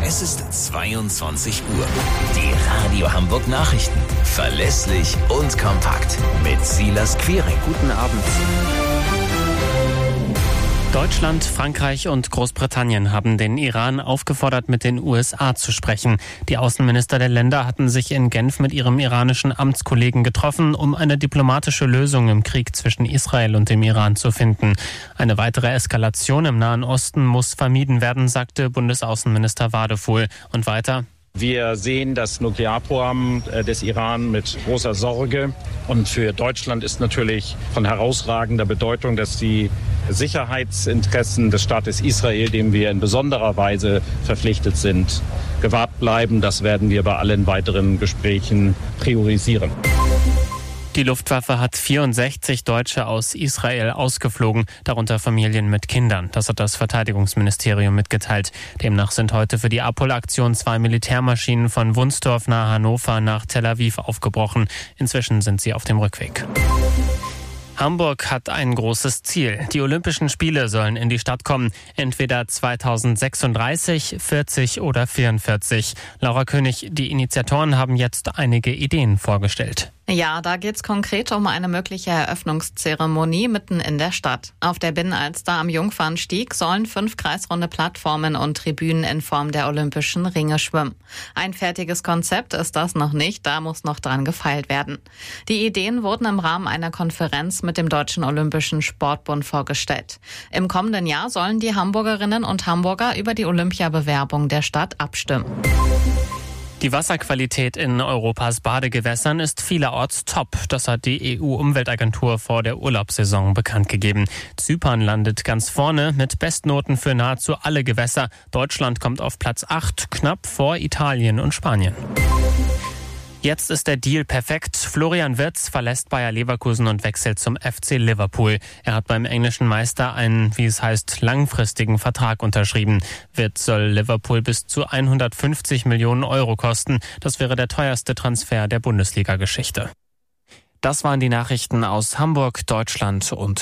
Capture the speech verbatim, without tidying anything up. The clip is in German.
Es ist zweiundzwanzig Uhr. Die Radio Hamburg Nachrichten. Verlässlich und kompakt. Mit Silas Quiring. Guten Abend. Deutschland, Frankreich und Großbritannien haben den Iran aufgefordert, mit den U S A zu sprechen. Die Außenminister der Länder hatten sich in Genf mit ihrem iranischen Amtskollegen getroffen, um eine diplomatische Lösung im Krieg zwischen Israel und dem Iran zu finden. Eine weitere Eskalation im Nahen Osten muss vermieden werden, sagte Bundesaußenminister Wadefuhl. Und weiter: Wir sehen das Nuklearprogramm des Iran mit großer Sorge. Und für Deutschland ist natürlich von herausragender Bedeutung, dass die Sicherheitsinteressen des Staates Israel, dem wir in besonderer Weise verpflichtet sind, gewahrt bleiben. Das werden wir bei allen weiteren Gesprächen priorisieren. Die Luftwaffe hat vierundsechzig Deutsche aus Israel ausgeflogen, darunter Familien mit Kindern. Das hat das Verteidigungsministerium mitgeteilt. Demnach sind heute für die Abholaktion zwei Militärmaschinen von Wunstorf nahe Hannover nach Tel Aviv aufgebrochen. Inzwischen sind sie auf dem Rückweg. Hamburg hat ein großes Ziel. Die Olympischen Spiele sollen in die Stadt kommen. Entweder zweitausendsechsunddreißig, vierzig oder vierundvierzig. Laura König, die Initiatoren haben jetzt einige Ideen vorgestellt. Ja, da geht's konkret um eine mögliche Eröffnungszeremonie mitten in der Stadt. Auf der Binnenalster am Jungfernstieg sollen fünf kreisrunde Plattformen und Tribünen in Form der Olympischen Ringe schwimmen. Ein fertiges Konzept ist das noch nicht, da muss noch dran gefeilt werden. Die Ideen wurden im Rahmen einer Konferenz mit dem Deutschen Olympischen Sportbund vorgestellt. Im kommenden Jahr sollen die Hamburgerinnen und Hamburger über die Olympiabewerbung der Stadt abstimmen. Die Wasserqualität in Europas Badegewässern ist vielerorts top. Das hat die E U-Umweltagentur vor der Urlaubssaison bekannt gegeben. Zypern landet ganz vorne mit Bestnoten für nahezu alle Gewässer. Deutschland kommt auf Platz acht, knapp vor Italien und Spanien. Jetzt ist der Deal perfekt. Florian Wirtz verlässt Bayer Leverkusen und wechselt zum F C Liverpool. Er hat beim englischen Meister einen, wie es heißt, langfristigen Vertrag unterschrieben. Wirtz soll Liverpool bis zu hundertfünfzig Millionen Euro kosten. Das wäre der teuerste Transfer der Bundesliga-Geschichte. Das waren die Nachrichten aus Hamburg, Deutschland und